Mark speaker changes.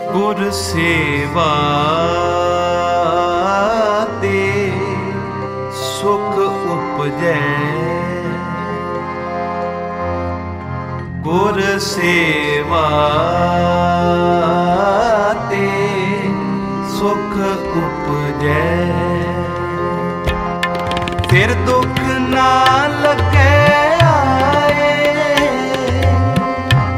Speaker 1: गुर सेवा ते सुख उपजै, गुर सेवा ते सुख उपजै। फिर दुख ना